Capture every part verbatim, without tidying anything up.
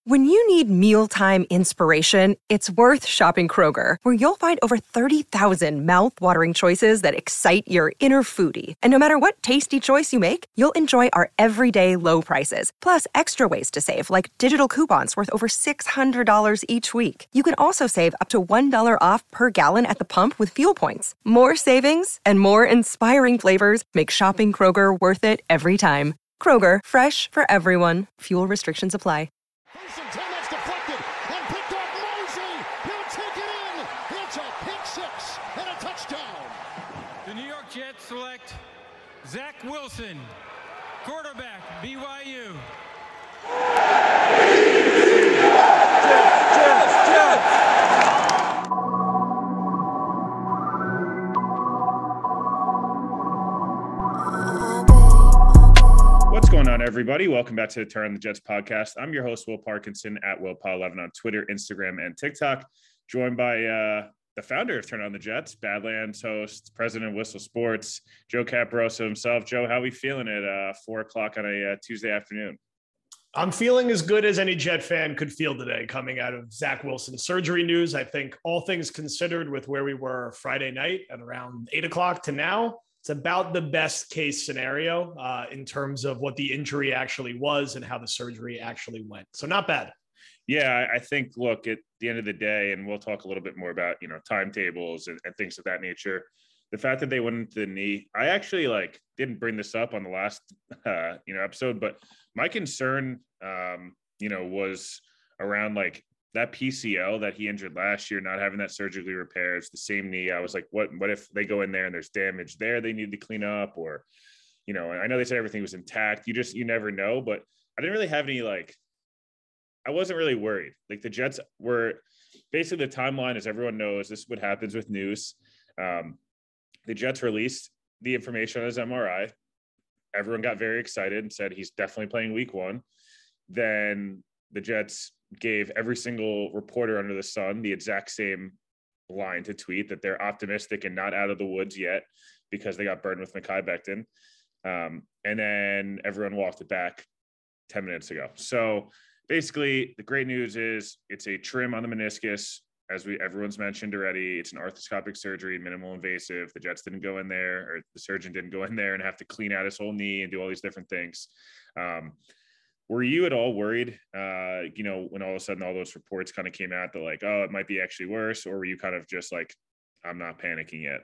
When you need mealtime inspiration, it's worth shopping Kroger, where you'll find over thirty thousand mouth-watering choices that excite your inner foodie. And no matter what tasty choice you make, you'll enjoy our everyday low prices, plus extra ways to save, like digital coupons worth over six hundred dollars each week. You can also save up to one dollar off per gallon at the pump with fuel points. More savings and more inspiring flavors make shopping Kroger worth it every time. Kroger, fresh for everyone. Fuel restrictions apply. That's deflected and picked off Mosley. He'll take it in. It's a pick six and a touchdown. The New York Jets select Zach Wilson, quarterback, B Y U. Jets, Jets, What's going on, everybody? Welcome back to the Turn on the Jets podcast. I'm your host, Will Parkinson, at Will Paul eleven on Twitter, Instagram, and TikTok. Joined by uh, the founder of Turn on the Jets, Badlands host, president of Whistle Sports, Joe Caporoso himself. Joe, how are we feeling at uh, four o'clock on a uh, Tuesday afternoon? I'm feeling as good as any Jet fan could feel today coming out of Zach Wilson's surgery news. I think all things considered, with where we were Friday night at around eight o'clock to now, it's about the best case scenario uh, in terms of what the injury actually was and how the surgery actually went. So not bad. Yeah, I think, look, at the end of the day, and we'll talk a little bit more about, you know, timetables and, and things of that nature. The fact that they went into the knee, I actually like didn't bring this up on the last, uh, you know, episode, but my concern, um, you know, was around like that P C L that he injured last year, not having that surgically repaired. It's the same knee. I was like, what, what if they go in there and there's damage there they need to clean up? Or, you know, I know they said everything was intact. You just, you never know, but I didn't really have any, like, I wasn't really worried. Like the Jets were basically, the timeline, as everyone knows, this is what happens with news. Um, the Jets released the information on his M R I. Everyone got very excited and said he's definitely playing week one. Then the Jets gave every single reporter under the sun the exact same line to tweet, that they're optimistic and not out of the woods yet because they got burned with Mekhi Becton. Um, and then everyone walked it back ten minutes ago. So basically, the great news is it's a trim on the meniscus. As we everyone's mentioned already, it's an arthroscopic surgery, minimal invasive. The Jets didn't go in there, or the surgeon didn't go in there and have to clean out his whole knee and do all these different things. Um, Were you at all worried, uh, you know, when all of a sudden all those reports kind of came out that like, oh, it might be actually worse? Or were you kind of just like, I'm not panicking yet?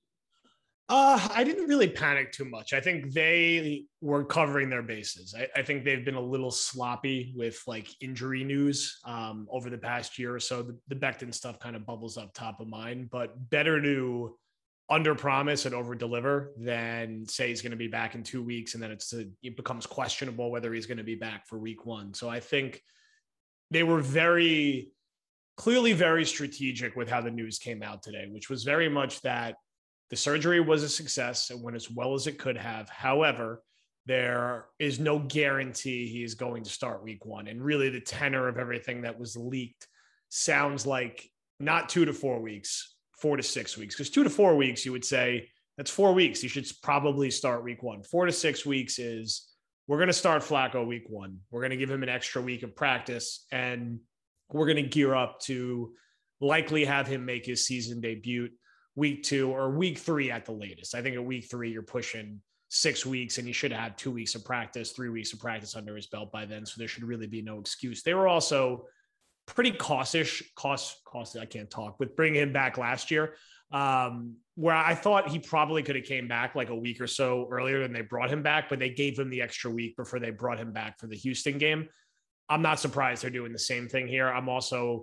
Uh, I didn't really panic too much. I think they were covering their bases. I, I think they've been a little sloppy with like injury news um, over the past year or so. The, the Becton stuff kind of bubbles up top of mind, but better to under promise and over deliver than say he's going to be back in two weeks. And then it's a, it becomes questionable whether he's going to be back for week one. So I think they were very clearly very strategic with how the news came out today, which was very much that the surgery was a success and went as well as it could have. However, there is no guarantee he is going to start week one. And really the tenor of everything that was leaked sounds like not two to four weeks, four to six weeks, because two to four weeks, you would say that's four weeks. You should probably start week one. Four to six weeks is we're going to start Flacco week one. We're going to give him an extra week of practice and we're going to gear up to likely have him make his season debut week two or week three at the latest. I think at week three, you're pushing six weeks and you should have two weeks of practice, three weeks of practice under his belt by then. So there should really be no excuse. They were also pretty cautious, cost, cost, I can't talk, with bringing him back last year, um, where I thought he probably could have came back like a week or so earlier than they brought him back, but they gave him the extra week before they brought him back for the Houston game. I'm not surprised they're doing the same thing here. I'm also,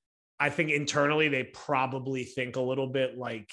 I think internally they probably think a little bit like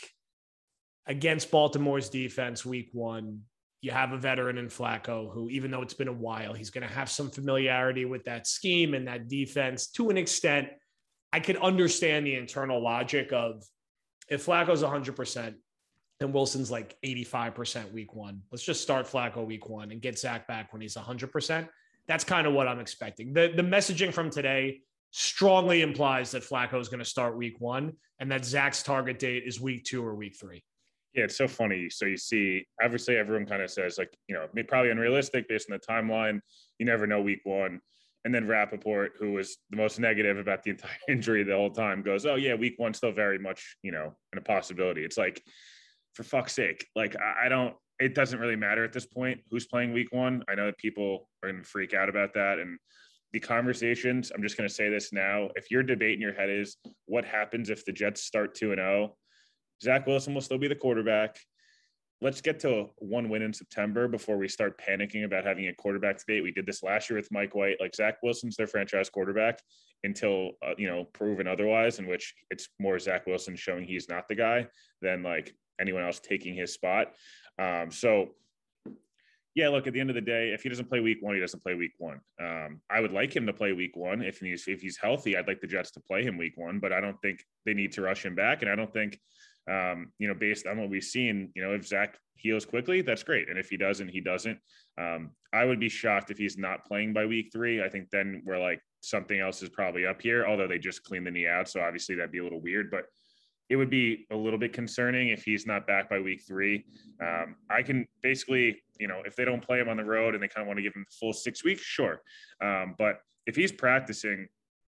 against Baltimore's defense week one, you have a veteran in Flacco who, even though it's been a while, he's going to have some familiarity with that scheme and that defense to an extent. I could understand the internal logic of if Flacco's one hundred percent and Wilson's like eighty-five percent week one, let's just start Flacco week one and get Zach back when he's one hundred percent. That's kind of what I'm expecting. The, the messaging from today strongly implies that Flacco is going to start week one and that Zach's target date is week two or week three. Yeah, it's so funny. So you see, obviously everyone kind of says like, you know, probably unrealistic based on the timeline. You never know week one. And then Rappaport, who was the most negative about the entire injury the whole time, goes, oh, yeah, week one still very much, you know, in a possibility. It's like, for fuck's sake, like, I, I don't, it doesn't really matter at this point who's playing week one. I know that people are going to freak out about that. And the conversations, I'm just going to say this now. If your debate in your head is what happens if the Jets start two and oh, Zach Wilson will still be the quarterback. Let's get to one win in September before we start panicking about having a quarterback debate. We did this last year with Mike White. Like, Zach Wilson's their franchise quarterback until, uh, you know, proven otherwise, in which it's more Zach Wilson showing he's not the guy than like anyone else taking his spot. Um, so yeah, look, at the end of the day, if he doesn't play week one, he doesn't play week one. Um, I would like him to play week one. If he's, if he's healthy, I'd like the Jets to play him week one, but I don't think they need to rush him back. And I don't think, um, you know, based on what we've seen, you know, if Zach heals quickly, that's great. And if he doesn't, he doesn't. Um, I would be shocked if he's not playing by week three. I think then we're like, something else is probably up here, although they just cleaned the knee out. So obviously that'd be a little weird, but it would be a little bit concerning if he's not back by week three. Um, I can basically, you know, if they don't play him on the road and they kind of want to give him the full six weeks, sure. Um, but if he's practicing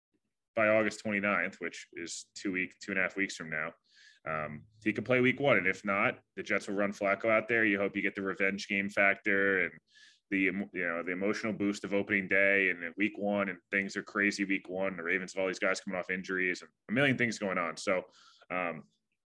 by August twenty-ninth, which is two week, two and a half weeks from now, um, he could play week one. And if not, the Jets will run Flacco out there. You hope you get the revenge game factor and the, you know, the emotional boost of opening day and week one, and things are crazy week one. The Ravens have all these guys coming off injuries and a million things going on. So, Um,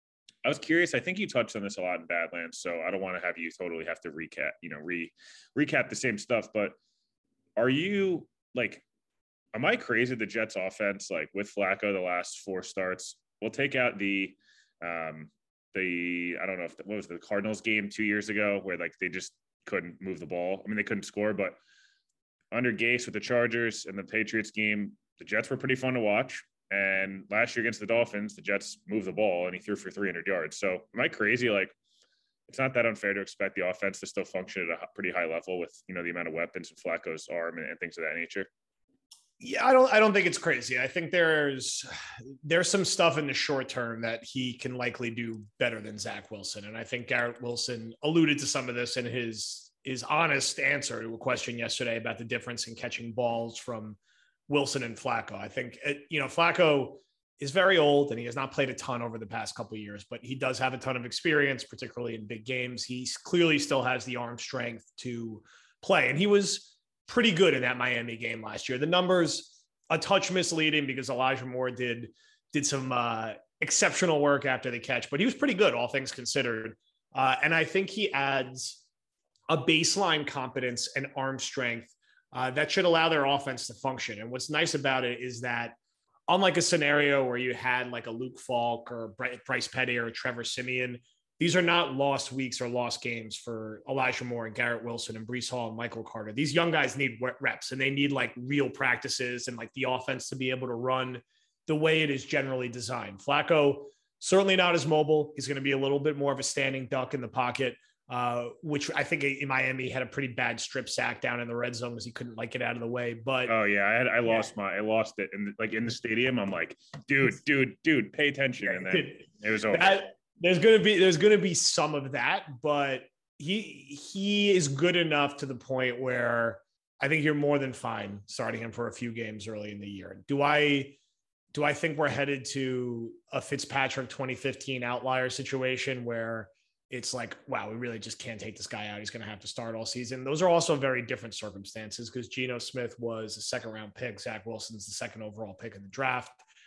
I was curious. I think you touched on this a lot in Badlands, so I don't want to have you totally have to recap, you know, re recap the same stuff. But are you like, am I crazy? The Jets offense, like with Flacco, the last four starts, we'll take out the, um, the, I don't know if the, what was the Cardinals game two years ago where like they just couldn't move the ball. I mean, they couldn't score, but under Gase with the Chargers and the Patriots game, the Jets were pretty fun to watch. And last year against the Dolphins, the Jets moved the ball and he threw for three hundred yards. So am I crazy? Like, it's not that unfair to expect the offense to still function at a pretty high level with, you know, the amount of weapons in Flacco's arm and, and things of that nature. Yeah, I don't I don't think it's crazy. I think there's there's some stuff in the short term that he can likely do better than Zach Wilson. And I think Garrett Wilson alluded to some of this in his his honest answer to a question yesterday about the difference in catching balls from Wilson and Flacco. I think, you know, Flacco is very old and he has not played a ton over the past couple of years, but he does have a ton of experience, particularly in big games. He clearly still has the arm strength to play. And he was pretty good in that Miami game last year. The numbers a touch misleading because Elijah Moore did, did some uh, exceptional work after the catch, but he was pretty good, all things considered. Uh, and I think he adds a baseline competence and arm strength Uh, that should allow their offense to function. And what's nice about it is that unlike a scenario where you had like a Luke Falk or Bryce Petty or Trevor Siemian, these are not lost weeks or lost games for Elijah Moore and Garrett Wilson and Breece Hall and Michael Carter. These young guys need reps and they need like real practices and like the offense to be able to run the way it is generally designed. Flacco, certainly not as mobile. He's going to be a little bit more of a standing duck in the pocket. Uh, which I think in Miami had a pretty bad strip sack down in the red zone because he couldn't like get out of the way. But oh yeah, I, had, I lost yeah. my, I lost it, and like in the stadium, I'm like, dude, dude, dude, pay attention, and then it was over. That, there's gonna be there's gonna be some of that, but he he is good enough to the point where I think you're more than fine starting him for a few games early in the year. Do I do I think we're headed to a Fitzpatrick twenty fifteen outlier situation where it's like, wow, we really just can't take this guy out. He's going to have to start all season. Those are also very different circumstances because Geno Smith was a second round pick. Zach Wilson's the second overall pick in the draft.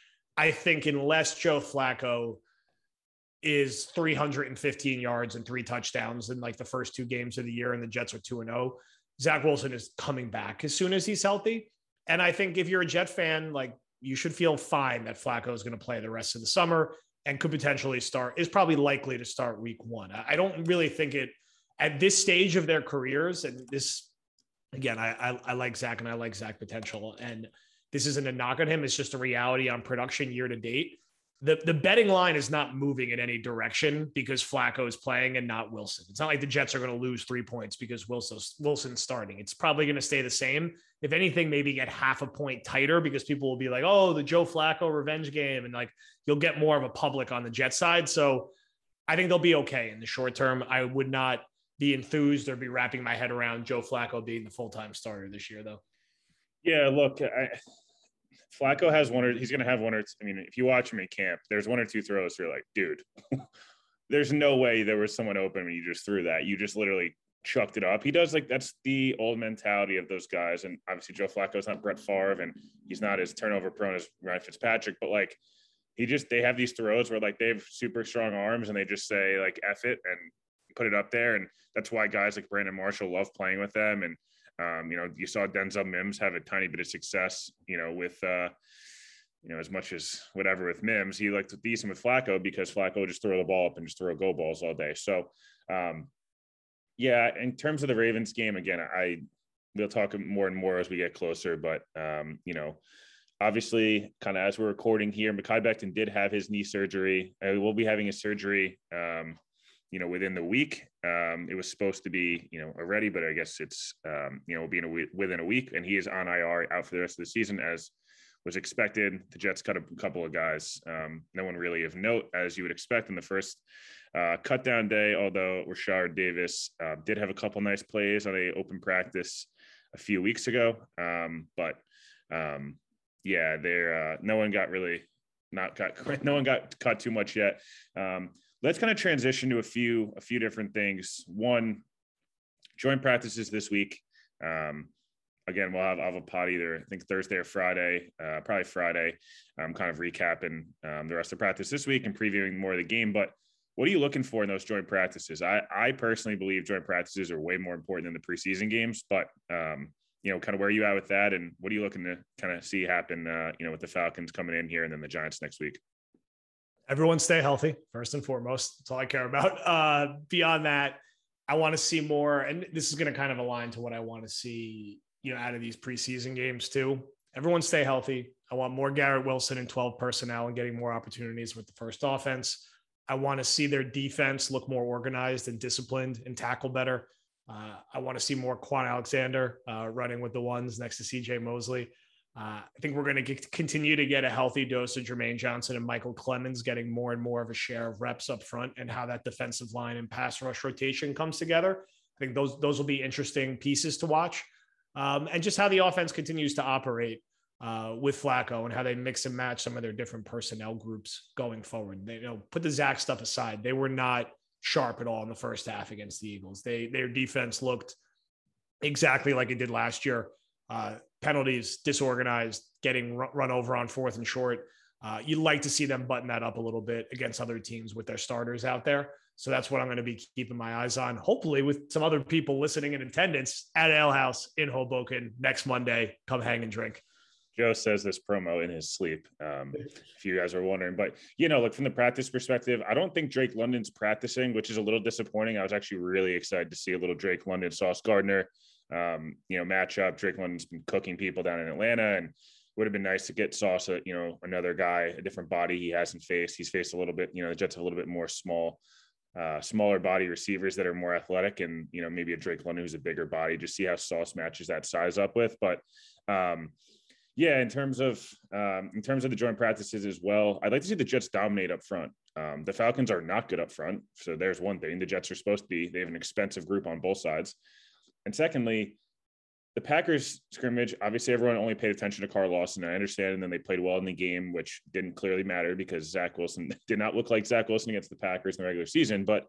I think unless Joe Flacco is three hundred fifteen yards and three touchdowns in like the first two games of the year and the Jets are two and oh, Zach Wilson is coming back as soon as he's healthy. And I think if you're a Jet fan, like you should feel fine that Flacco is going to play the rest of the summer and could potentially start, is probably likely to start week one. I don't really think it at this stage of their careers. And this, again, I, I, I like Zach and I like Zach potential. And this isn't a knock on him. It's just a reality on production year to date. The, the betting line is not moving in any direction because Flacco is playing and not Wilson. It's not like the Jets are going to lose three points because Wilson's, Wilson's starting. It's probably going to stay the same. If anything, maybe get half a point tighter because people will be like, oh, the Joe Flacco revenge game. And like, you'll get more of a public on the Jet side. So I think they'll be okay in the short term. I would not be enthused or be wrapping my head around Joe Flacco being the full-time starter this year though. Yeah, look, I, Flacco has one or he's going to have one or I mean, if you watch him in camp, there's one or two throws where you're like, dude, there's no way there was someone open when you just threw that. You just literally chucked it up. He does like that's the old mentality of those guys. And obviously Joe Flacco's not Brett Favre and he's not as turnover prone as Ryan Fitzpatrick, but like he just they have these throws where like they have super strong arms and they just say like F it and put it up there. And that's why guys like Brandon Marshall love playing with them. And um, you know, you saw Denzel Mims have a tiny bit of success, you know, with uh you know, as much as whatever with Mims, he liked to decent with Flacco because Flacco would just throw the ball up and just throw go balls all day. So, um, yeah, in terms of the Ravens game, again, I we'll talk more and more as we get closer, but, um, you know, obviously kind of as we're recording here, Mekhi Becton did have his knee surgery. Uh, we'll be having his surgery, um, you know, within the week. Um, it was supposed to be, you know, already, but I guess it's, um, you know, will be in a week, within a week, and he is on I R out for the rest of the season as was expected. The Jets cut a couple of guys. Um, no one really of note, as you would expect in the first uh, cut down day, although Rashard Davis uh, did have a couple nice plays on a open practice a few weeks ago. Um, but um, yeah, there, uh, no one got really not got, no one got cut too much yet. Um, let's kind of transition to a few, a few different things. One, joint practices this week. Um, Again, we'll have, I'll have a pod either, I think Thursday or Friday, uh, probably Friday. I'm kind of recapping um, the rest of practice this week and previewing more of the game. But what are you looking for in those joint practices? I, I personally believe joint practices are way more important than the preseason games. But, um, you know, kind of where are you at with that? And what are you looking to kind of see happen, uh, you know, with the Falcons coming in here and then the Giants next week? Everyone stay healthy, first and foremost. That's all I care about. Uh, beyond that, I want to see more. And this is going to kind of align to what I want to see, you know, out of these preseason games too. Everyone stay healthy. I want more Garrett Wilson and twelve personnel and getting more opportunities with the first offense. I want to see their defense look more organized and disciplined and tackle better. Uh, I want to see more Quan Alexander uh, running with the ones next to C J Mosley. Uh, I think we're going to continue to get a healthy dose of Jermaine Johnson and Michael Clemens getting more and more of a share of reps up front and how that defensive line and pass rush rotation comes together. I think those, those will be interesting pieces to watch. Um, and just how the offense continues to operate uh, with Flacco and how they mix and match some of their different personnel groups going forward. They, you know, put the Zach stuff aside. They were not sharp at all in the first half against the Eagles. They, their defense looked exactly like it did last year. Uh, penalties, disorganized, getting run over on fourth and short. Uh, you'd like to see them button that up a little bit against other teams with their starters out there. So that's what I'm going to be keeping my eyes on, hopefully with some other people listening in attendance at Ale House in Hoboken next Monday. Come hang and drink. Joe says this promo in his sleep, um, if you guys are wondering. But, you know, look, from the practice perspective, I don't think Drake London's practicing, which is a little disappointing. I was actually really excited to see a little Drake London, Sauce Gardner, um, you know, matchup. Drake London's been cooking people down in Atlanta, and would have been nice to get Sauce, a, you know, another guy, a different body he hasn't faced. He's faced a little bit, you know, the Jets have a little bit more small, uh, smaller body receivers that are more athletic, and, you know, maybe a Drake London who's a bigger body, just see how Sauce matches that size up with. But, um, yeah, in terms of um, in terms of the joint practices as well, I'd like to see the Jets dominate up front. Um, the Falcons are not good up front, so there's one thing. The Jets are supposed to be. They have an expensive group on both sides. And secondly, the Packers scrimmage, obviously everyone only paid attention to Carl Lawson. I understand, and then they played well in the game, which didn't clearly matter because Zach Wilson did not look like Zach Wilson against the Packers in the regular season. But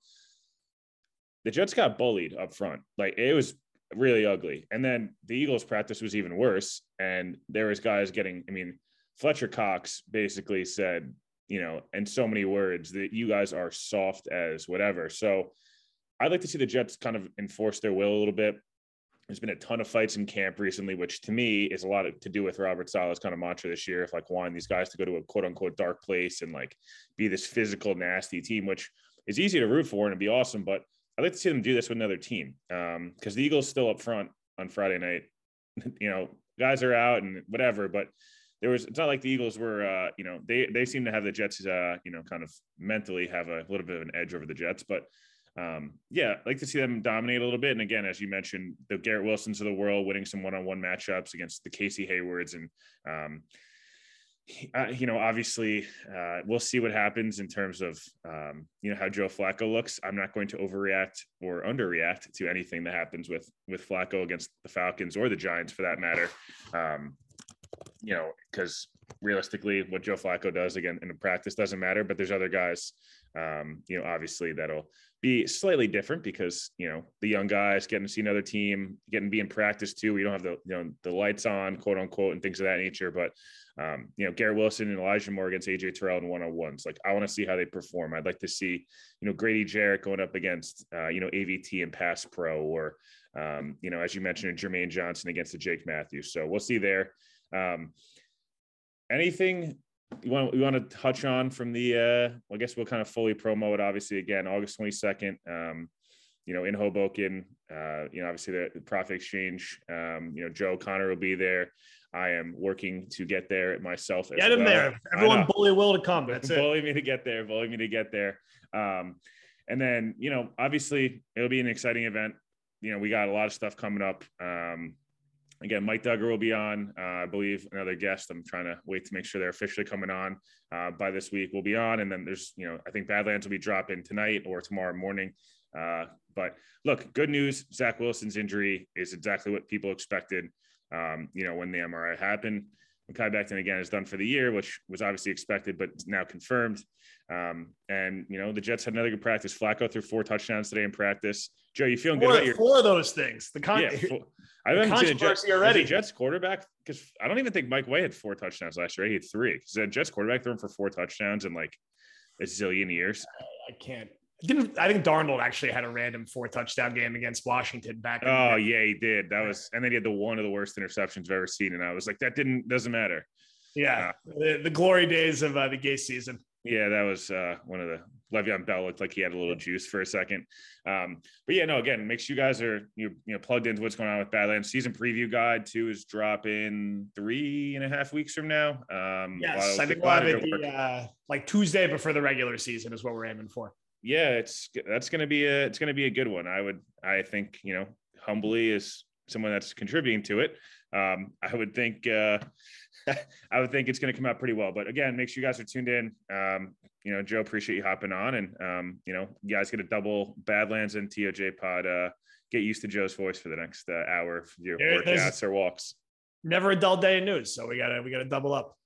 the Jets got bullied up front. Like, it was really ugly. And then the Eagles practice was even worse. And there was guys getting, I mean, Fletcher Cox basically said, you know, in so many words that you guys are soft as whatever. So I'd like to see the Jets kind of enforce their will a little bit. There's been a ton of fights in camp recently, which to me is a lot of, to do with Robert Saleh's kind of mantra this year. If like wanting these guys to go to a quote unquote dark place and like be this physical, nasty team, which is easy to root for and it'd be awesome. But I'd like to see them do this with another team um, because the Eagles still up front on Friday night. You know, guys are out and whatever, but there was, it's not like the Eagles were, uh, you know, they, they seem to have the Jets, uh, you know, kind of mentally have a little bit of an edge over the Jets. But um, yeah, I'd like to see them dominate a little bit. And again, as you mentioned, the Garrett Wilsons of the world winning some one-on-one matchups against the Casey Haywards and, um, Uh, you know, obviously, uh, we'll see what happens in terms of, um, you know, how Joe Flacco looks. I'm not going to overreact or underreact to anything that happens with with Flacco against the Falcons or the Giants, for that matter. Um, you know, because realistically, what Joe Flacco does again in practice doesn't matter. But there's other guys, um, you know, obviously that'll be slightly different because, you know, the young guys getting to see another team, getting to be in practice too. We don't have the, you know, the lights on, quote unquote, and things of that nature. But Um, you know, Garrett Wilson and Elijah Moore against A J Terrell in one-on-ones. Like, I want to see how they perform. I'd like to see, you know, Grady Jarrett going up against, uh, you know, A V T and Pass Pro, or, um, you know, as you mentioned, Jermaine Johnson against the Jake Matthews. So we'll see there. Um, anything you want, you want to touch on from the, uh, well, I guess we'll kind of fully promo it, obviously, again, August twenty-second, um, you know, in Hoboken, uh, you know, obviously the, the Profit Exchange, um, you know, Joe Connor will be there. I am working to get there myself. As get him well. there. Everyone bully Will to come. That's it. Bully me to get there. Bully me to get there. Um, and then, you know, obviously it'll be an exciting event. You know, we got a lot of stuff coming up. Um, again, Mike Duggar will be on, uh, I believe another guest. I'm trying to wait to make sure they're officially coming on uh, by this week. We'll be on. And then there's, you know, I think Badlands will be dropping tonight or tomorrow morning. Uh, but look, good news. Zach Wilson's injury is exactly what people expected. Um, you know, when the M R I happened. Mekhi Becton again is done for the year, which was obviously expected, but now confirmed. Um, and you know, the Jets had another good practice. Flacco threw four touchdowns today in practice. Joe, you feeling four, good about your four of those things? The con- yeah, four, I haven't seen a Jets already. A Jets quarterback, because I don't even think Mike White had four touchdowns last year. He had three. Because the Jets quarterback threw him for four touchdowns in like a zillion years. I can't. Didn't I think Darnold actually had a random four touchdown game against Washington back? In oh the yeah, he did. That was, and then he had the one of the worst interceptions I've ever seen, and I was like, that didn't doesn't matter. Yeah, uh, the, the glory days of uh, the Gase season. Yeah, that was uh, one of the Le'Veon Bell looked like he had a little juice for a second. Um, but yeah, no, again, make sure you guys are you you know plugged into what's going on with Badlands. Season preview guide too is dropping three and a half weeks from now. Um, yes, I think we'll have it the, uh, like Tuesday before the regular season is what we're aiming for. Yeah, it's that's going to be a it's going to be a good one. I would I think, you know, humbly as someone that's contributing to it, um, I would think uh, I would think it's going to come out pretty well. But again, make sure you guys are tuned in. Um, you know, Joe, appreciate you hopping on, and um, you know, you guys get a double Badlands and T O J pod. Uh, get used to Joe's voice for the next uh, hour of your There, workouts or walks. Never a dull day in news, so we gotta we gotta double up.